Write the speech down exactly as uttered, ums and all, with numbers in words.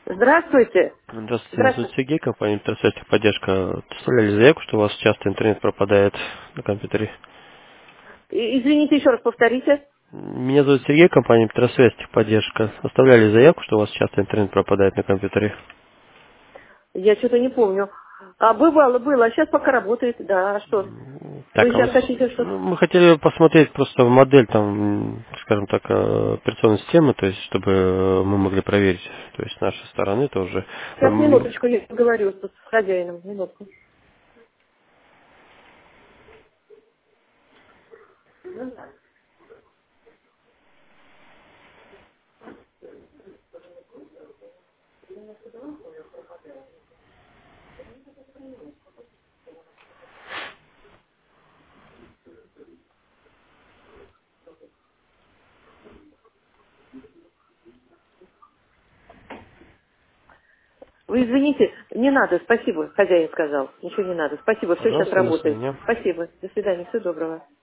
Здравствуйте. Здравствуйте, меня зовут Здравствуйте. Сергей, компания Интерсвязь поддержка. Оставляли заявку, что у вас часто интернет пропадает на компьютере. И- Извините, еще раз повторите. Меня зовут Сергей, компания Интерсвязь поддержка. Оставляли заявку, что у вас часто интернет пропадает на компьютере. Я что-то не помню. А бывало, было, а сейчас пока работает. Да, а что? Вы Так, а вы... сейчас с- хотите что? ну, мы хотели посмотреть просто модель, там, м, скажем так, э, операционной системы, то есть, чтобы э, мы могли проверить, то есть, с нашей стороны тоже. Сейчас, Эм, минуточку, я говорю с с хозяином. Минутку. Вы извините, не надо, спасибо, хозяин сказал. Ничего не надо. Спасибо, все сейчас Пожалуйста, до работает. свидания. Спасибо. До свидания, всего доброго.